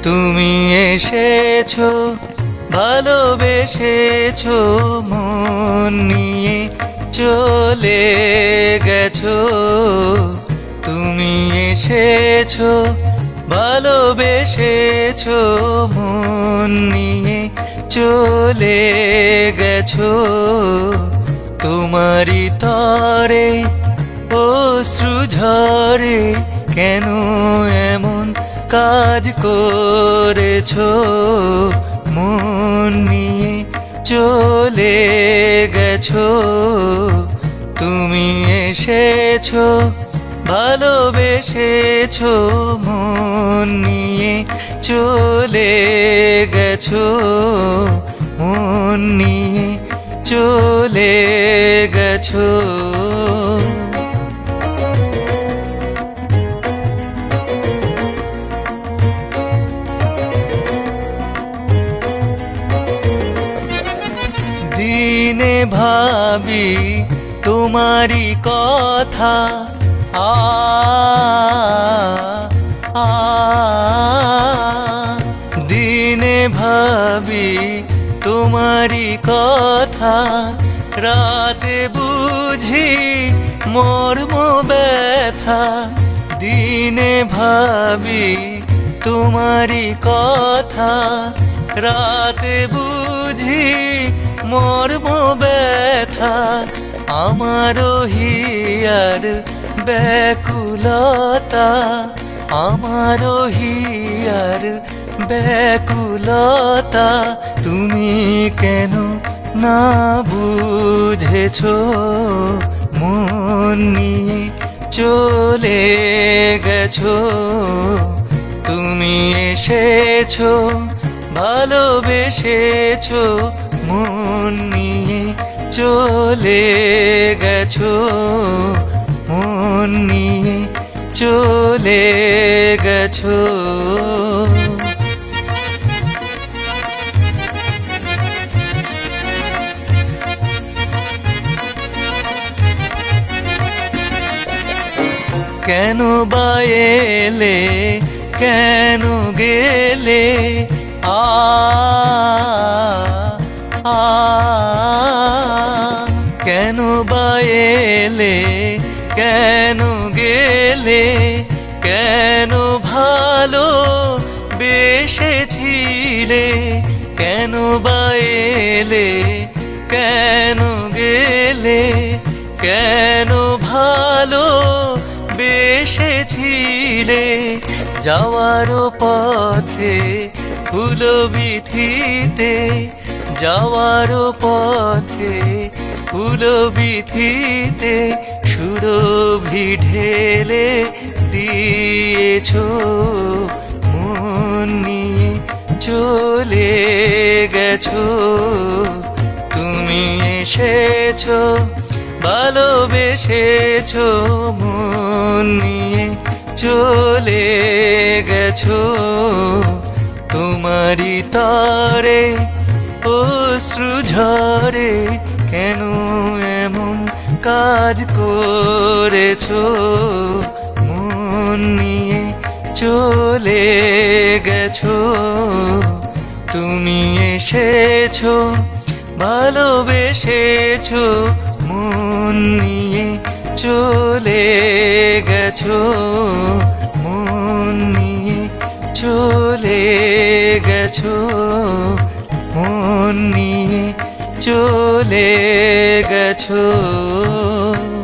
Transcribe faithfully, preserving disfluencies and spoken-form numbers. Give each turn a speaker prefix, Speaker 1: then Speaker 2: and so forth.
Speaker 1: তুমি এসেছো ভালোবেসেছো মন নিয়ে চলে গেছো। তুমি এসেছো ভালোবেসেছো মন নিয়ে চলে গেছো। তোমারই তরে অশ্রু ঝরে কেন এমন কাজ করেছো। মন নিয়ে চলে গেছো। তুমি এসেছো ভালোবেসেছো মন নিয়ে চলে গেছো। মন নিয়ে চলে গেছো। দিনে ভাবি তোমারি কথা আ আ দিনে ভাবি তোমারি কথা রাতে বুঝি মর্ম ব্যথা। দিনে ভাবি তোমারি কথা রাতে বুঝি মর্ম ব্যথা। আমারও হিয়ার ব্যাকুলতা আমারও হিয়ার ব্যাকুলতা। তুমি কেন না বুঝেছো মন নিয়ে চলে গেছো। তুমি এসেছো ভালোবেসেছো মন নিয়ে চলে গেছো। মন নিয়ে চলে গেছো। কেন বা এলে কেন গেলে আ আ কেন বা এলে কেন গেলে কেন ভালো বেসেছিলে। কেন বা এলে কেন গেলে কেন ভালো বেসেছিলে। যাওয়ার পথে ফুল বিথিতে যাওয়ার পথে ফুল বিথিতে সুরভি ঢেলে দিয়েছো। মন নিয়ে চলে গেছো। তুমি এসেছো ভালোবেসেছো মন নিয়ে চলে গেছো। তোমারই তরে অশ্রু ঝরে কেন এমন কাজ করেছো। মন নিয়ে চলে গেছো। তুমি এসেছো ভালোবেসেছো মন নিয়ে চলে গেছো। মন নিয়ে চলে গেছো। মন নিয়ে চলে গেছো।